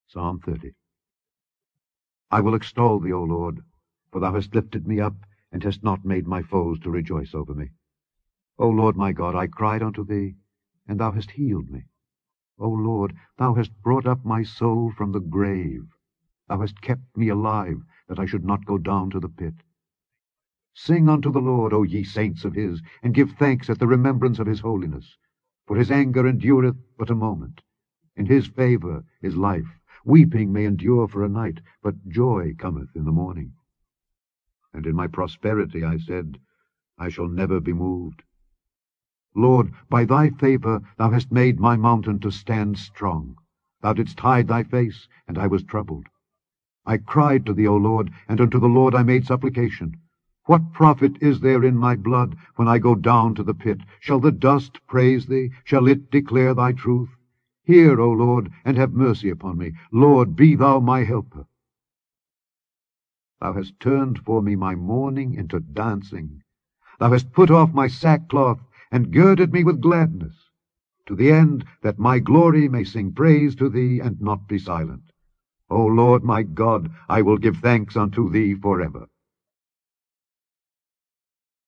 Psalm 30. I will extol thee, O Lord, for thou hast lifted me up, and hast not made my foes to rejoice over me. O Lord my God, I cried unto thee, and thou hast healed me. O Lord, thou hast brought up my soul from the grave. Thou hast kept me alive, that I should not go down to the pit. Sing unto the Lord, O ye saints of his, and give thanks at the remembrance of his holiness. For his anger endureth but a moment. In his favour is life. Weeping may endure for a night, but joy cometh in the morning. And in my prosperity I said, I shall never be moved. Lord, by thy favour thou hast made my mountain to stand strong. Thou didst hide thy face, and I was troubled. I cried to thee, O Lord, and unto the Lord I made supplication. What profit is there in my blood when I go down to the pit? Shall the dust praise thee? Shall it declare thy truth? Hear, O Lord, and have mercy upon me. Lord, be thou my helper. Thou hast turned for me my mourning into dancing. Thou hast put off my sackcloth, and girded me with gladness, to the end that my glory may sing praise to thee, and not be silent. O Lord my God, I will give thanks unto thee forever.